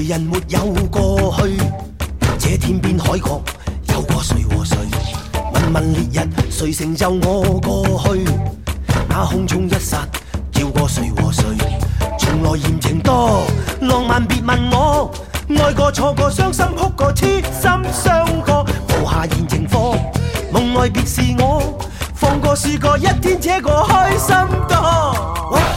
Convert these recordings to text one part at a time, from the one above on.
谁人没有过去？这天边海角有过谁和谁？问问烈日，谁成就我过去？那空中一刹，叫过谁和谁？从来嫌情多，浪漫别问我。爱过错过，伤心哭过，痴心伤过，无下言情课。梦外别是我，放过试过，一天这个开心多。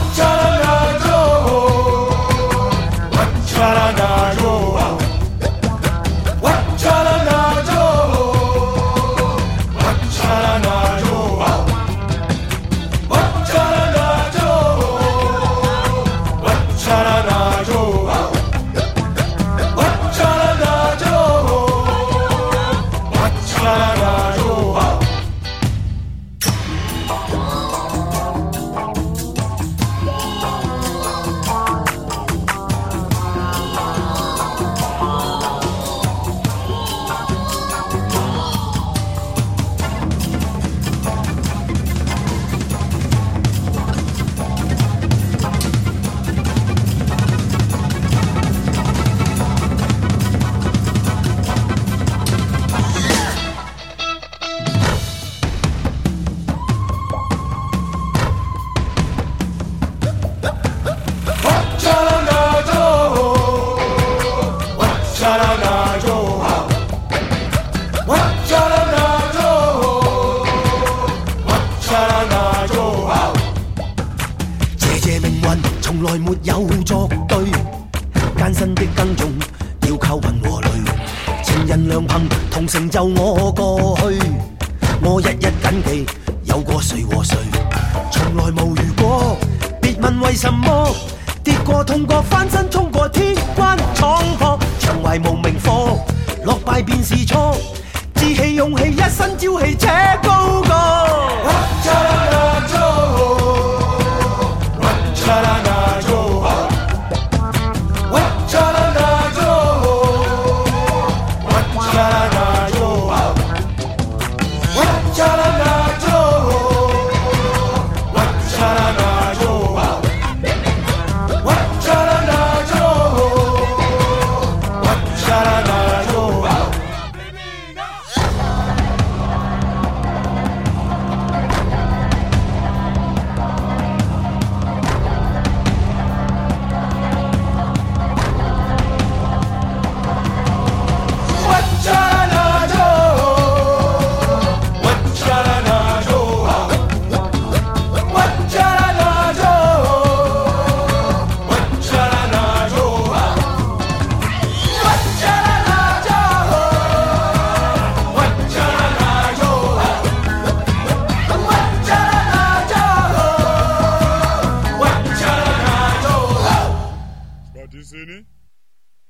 从來沒有作對，艱辛的耕種要靠運和淚，情人良朋同成就我過去，我日日謹記有過誰和誰，從來無遇過，別問為什麼，跌過痛過翻身衝過天關闖破，長懷無名課，落敗便是錯，志氣勇氣一身朝氣且高。